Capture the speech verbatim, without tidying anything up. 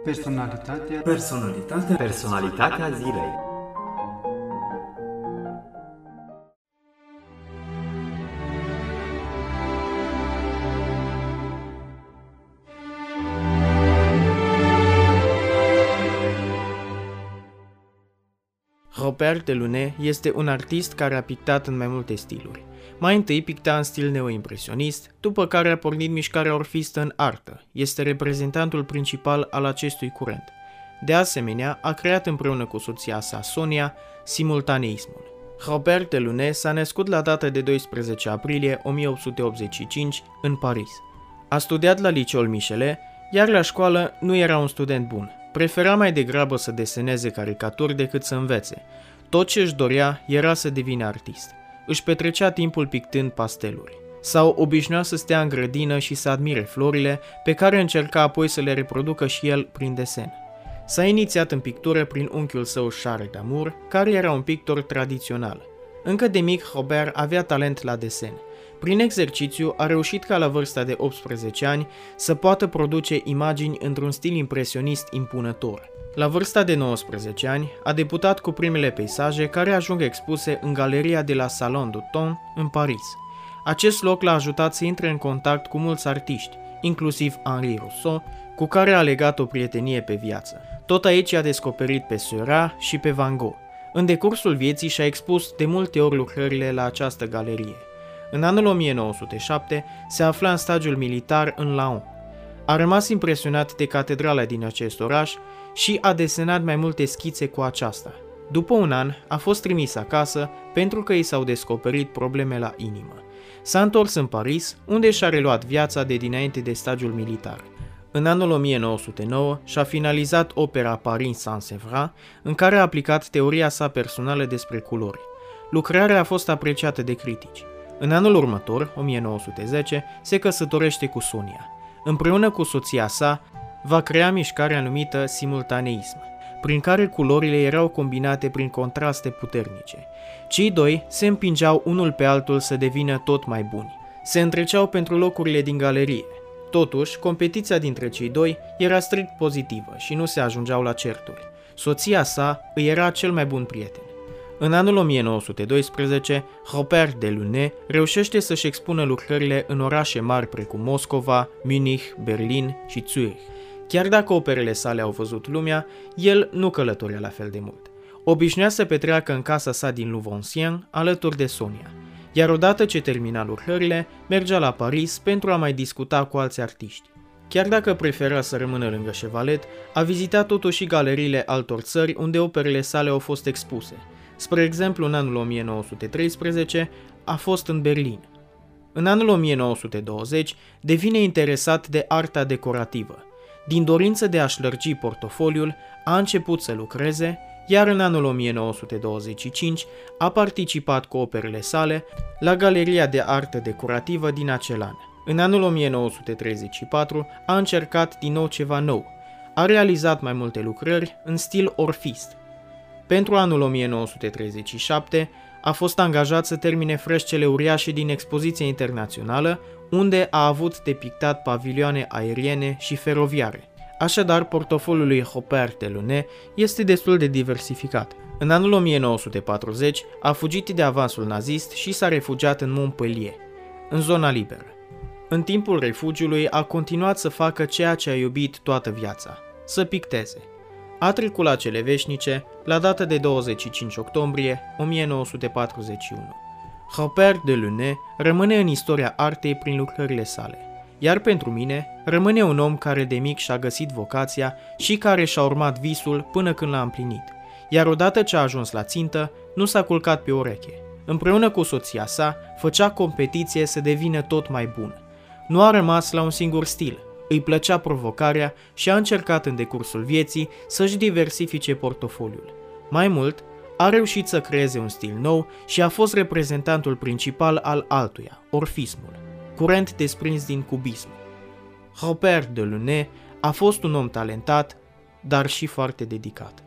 Personalitatea Personalitatea Personalitatea zilei. Robert Delaunay este un artist care a pictat în mai multe stiluri. Mai întâi picta în stil neoimpresionist, după care a pornit mișcarea orfistă în artă. Este reprezentantul principal al acestui curent. De asemenea, a creat împreună cu soția sa, Sonia, simultaneismul. Robert Delaunay s-a născut la data de doisprezece aprilie o mie opt sute optzeci și cinci în Paris. A studiat la liceul Michelet, iar la școală nu era un student bun. Prefera mai degrabă să deseneze caricaturi decât să învețe. Tot ce își dorea era să devină artist. Își petrecea timpul pictând pasteluri. Sau obișnuia să stea în grădină și să admire florile, pe care încerca apoi să le reproducă și el prin desen. S-a inițiat în pictură prin unchiul său Charles d'Amour, care era un pictor tradițional. Încă de mic, Robert avea talent la desen. Prin exercițiu a reușit ca la vârsta de optsprezece ani să poată produce imagini într-un stil impresionist impunător. La vârsta de nouăsprezece ani a debutat cu primele peisaje care ajung expuse în galeria de la Salon d'Automne în Paris. Acest loc l-a ajutat să intre în contact cu mulți artiști, inclusiv Henri Rousseau, cu care a legat o prietenie pe viață. Tot aici a descoperit pe Seurat și pe Van Gogh. În decursul vieții și-a expus de multe ori lucrările la această galerie. În anul o mie nouă sute șapte se afla în stagiul militar în Laon. A rămas impresionat de catedrala din acest oraș și a desenat mai multe schițe cu aceasta. După un an a fost trimis acasă pentru că i s-au descoperit probleme la inimă. S-a întors în Paris, unde și-a reluat viața de dinainte de stagiul militar. În anul o mie nouă sute nouă și-a finalizat opera Paris sans Sèvres, în care a aplicat teoria sa personală despre culori. Lucrarea a fost apreciată de critici. În anul următor, o mie nouă sute zece, se căsătorește cu Sonia. Împreună cu soția sa, va crea mișcarea numită simultaneism, prin care culorile erau combinate prin contraste puternice. Cei doi se împingeau unul pe altul să devină tot mai buni. Se întreceau pentru locurile din galerie. Totuși, competiția dintre cei doi era strict pozitivă și nu se ajungeau la certuri. Soția sa îi era cel mai bun prieten. În anul o mie nouă sute doisprezece, Robert Delaunay reușește să-și expună lucrările în orașe mari precum Moscova, Munich, Berlin și Zurich. Chiar dacă operele sale au văzut lumea, el nu călătorea la fel de mult. Obișnuia să petreacă în casa sa din Louvre-Ancien alături de Sonia, iar odată ce termina lucrările, mergea la Paris pentru a mai discuta cu alți artiști. Chiar dacă prefera să rămână lângă Chevalet, a vizitat totuși galeriile altor țări unde operele sale au fost expuse. Spre exemplu, în anul o mie nouă sute treisprezece a fost în Berlin. În anul o mie nouă sute douăzeci devine interesat de arta decorativă. Din dorință de a-și lărgi portofoliul, a început să lucreze, iar în anul o mie nouă sute douăzeci și cinci a participat cu operele sale la Galeria de Artă Decorativă din acel an. În anul o mie nouă sute treizeci și patru a încercat din nou ceva nou. A realizat mai multe lucrări în stil orfist. Pentru anul o mie nouă sute treizeci și șapte a fost angajat să termine freșcele uriașe din expoziția internațională, unde a avut de pictat pavilioane aeriene și feroviare. Așadar, portofoliul lui Robert Delaunay este destul de diversificat. În anul o mie nouă sute patruzeci a fugit de avansul nazist și s-a refugiat în Montpellier, în zona liberă. În timpul refugiului a continuat să facă ceea ce a iubit toată viața, să picteze. A trecut la cele veșnice la data de douăzeci și cinci octombrie o mie nouă sute patruzeci și unu. Robert Delaunay rămâne în istoria artei prin lucrările sale, iar pentru mine rămâne un om care de mic și-a găsit vocația și care și-a urmat visul până când l-a împlinit, iar odată ce a ajuns la țintă, nu s-a culcat pe ureche. Împreună cu soția sa, făcea competiție să devină tot mai bun. Nu a rămas la un singur stil. Îi plăcea provocarea și a încercat în decursul vieții să-și diversifice portofoliul. Mai mult, a reușit să creeze un stil nou și a fost reprezentantul principal al altuia, orfismul, curent desprins din cubism. Robert Delaunay a fost un om talentat, dar și foarte dedicat.